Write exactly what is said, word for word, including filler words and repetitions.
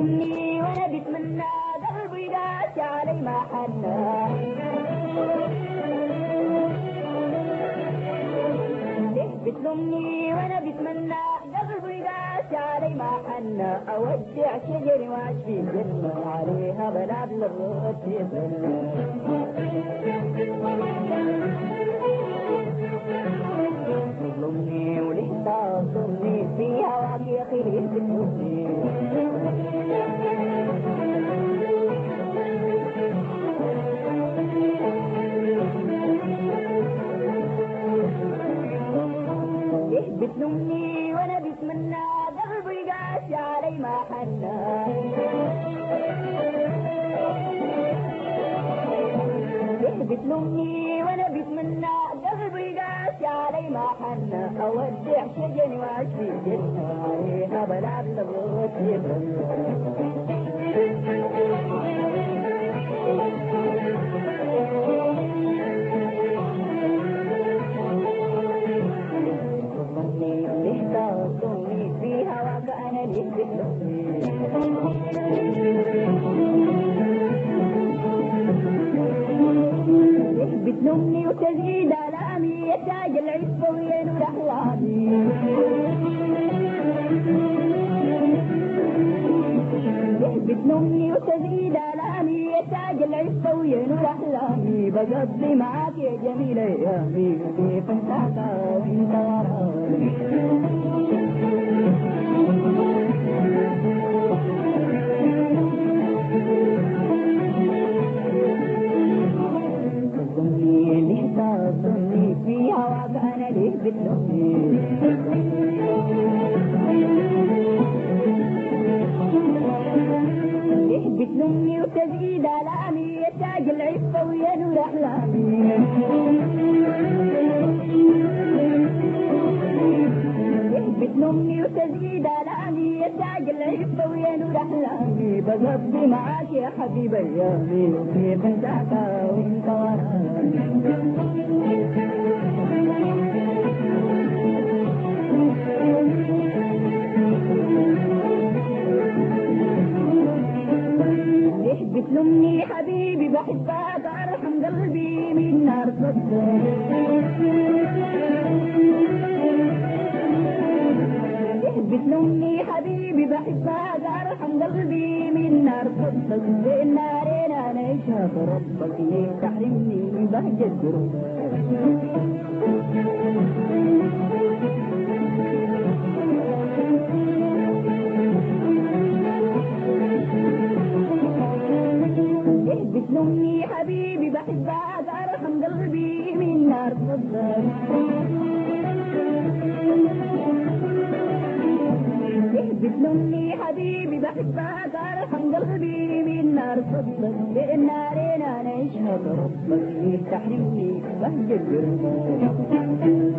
بتلومني وانا بتمنى قلبي قاسي علي ما حنا ليه بتلومني وانا بتمنى قلبي قاسي علي ما حنا اودع شجري واشفي جنة عليها بلاد للروح تظلمني وليه تعصرني في هواك يا خير تظلمني ليه بتلومني وانا بتمنى قلبي قاسي علي ما حنا ليه بتلومني وانا بتمنى قلبي قاسي علي ما حنا اودع شجني واشفي جنة عليها بلاد لبوت تظلمني ليه تعصرني في هواك انا ليه بتلومني بتلومني وتزيد آلامي يا تاج العفة ويا نور أحلامي بتلومني وتزيد آلامي يا تاج العفة ويا نور أحلامي بقضي معاك يا جميل أيامي كيف انساك وانت وراني ليه تعصرني في هواك انا ليه بتلومني ليه بتلومني وتزيد آلامي يا تاج العفة ويا نور أحلامي ليه بتلومني وتزيد آلامي يا تاج العفة ويا نور أحلامي بقضي معاك يا حبيبي أيامي وكيف انساك وانت وراني ليه بتلومني حبيبي بحبك ارحم قلبي من نار صدق ليه بتلومني حبيبي بحبك ارحم قلبي من نار صدق بين نارين انا اشهد ربك ليه تحرمني من بهجة قربك بتلومني حبيبي بحبك ارحم قلبي من نار صدق ليه بتلومني حبيبي بحبك ارحم قلبي من نار صدق بين نارين انا اشهد ربك ليه تحرمني بهجة قربك